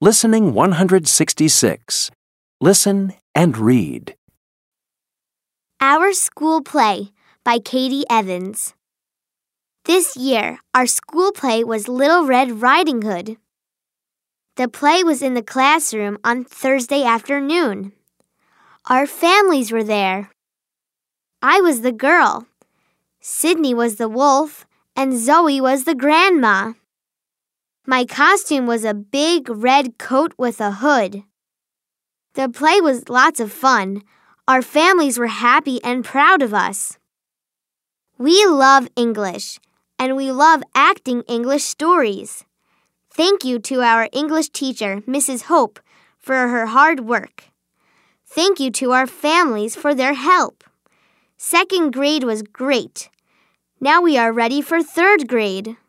Listening 166. Listen and read. Our School Play by Katie Evans. This year, our school play was Little Red Riding Hood. The play was in the classroom on Thursday afternoon. Our families were there. I was the girl. Sydney was the wolf, and Zoe was the grandma. My costume was a big red coat with a hood. The play was lots of fun. Our families were happy and proud of us. We love English, and we love acting English stories. Thank you to our English teacher, Mrs. Hope, for her hard work. Thank you to our families for their help. Second grade was great. Now we are ready for third grade.